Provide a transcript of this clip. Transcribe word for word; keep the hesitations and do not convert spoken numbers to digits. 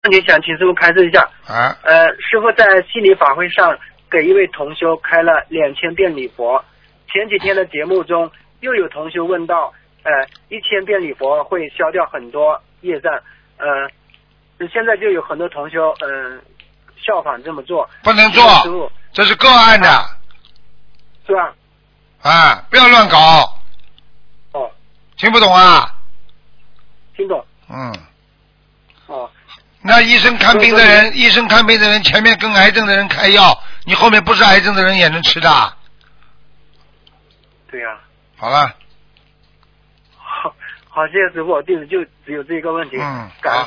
问题想请师傅开示一下。 啊。 呃，师傅在心理法会上给一位同修开了两千遍礼佛。前几天的节目中，又有同修问到，呃，一千遍礼佛会消掉很多业障。呃，现在就有很多同修，嗯、呃，效仿这么做。 不能做，这是个案的。啊、 是吧？ 啊，不要乱搞。 哦。 听不懂啊？ 听懂。 嗯。 哦。 那医生看病的人，医生看病的人前面跟癌症的人开药，你后面不是癌症的人也能吃的。 对呀、啊。 好了。 好，好，谢谢师傅，弟子就只有这个问题。 嗯。 感